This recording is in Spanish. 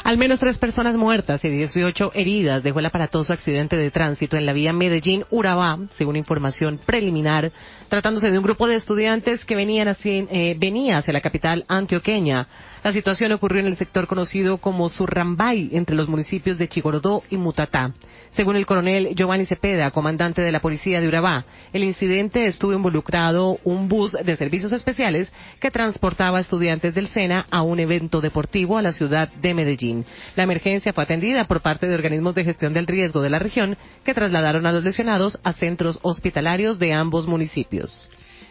Al menos 3 personas muertas y 18 heridas dejó el aparatoso accidente de tránsito en la vía Medellín-Urabá, según información preliminar, tratándose de un grupo de estudiantes que venía hacia la capital antioqueña. La situación ocurrió en el sector conocido como Surrambay, entre los municipios de Chigorodó y Mutatá. Según el coronel Giovanni Cepeda, comandante de la policía de Urabá, el incidente estuvo involucrado un bus de servicios especiales que transportaba estudiantes del SENA a un evento deportivo a la ciudad de Medellín. La emergencia fue atendida por parte de organismos de gestión del riesgo de la región que trasladaron a los lesionados a centros hospitalarios de ambos municipios.